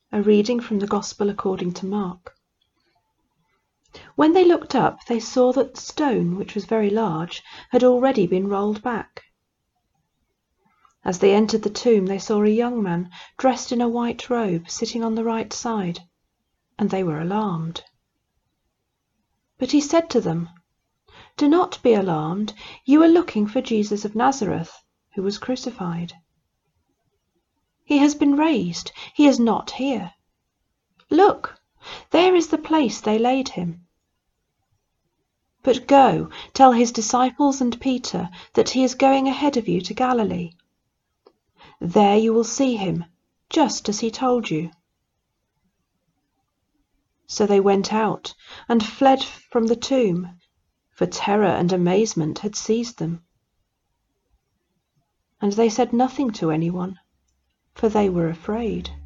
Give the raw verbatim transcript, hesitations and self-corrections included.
A reading from the Gospel according to Mark. When they looked up, they saw that the stone, which was very large, had already been rolled back. As they entered the tomb, they saw a young man dressed in a white robe sitting on the right side, and they were alarmed. But he said to them, "Do not be alarmed. You are looking for Jesus of Nazareth, who was crucified. He has been raised. He is not here. Look, there is the place they laid him. But go, tell his disciples and Peter that he is going ahead of you to Galilee. There you will see him, just as he told you." So they went out and fled from the tomb, for terror and amazement had seized them. And they said nothing to anyone, for they were afraid.